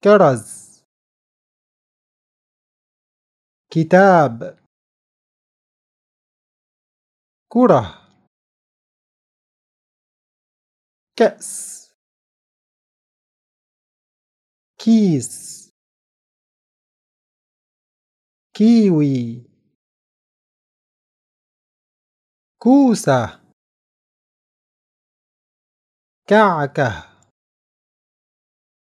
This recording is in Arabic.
كرز كتاب كرة كأس كيس كيوي كوسة كعكة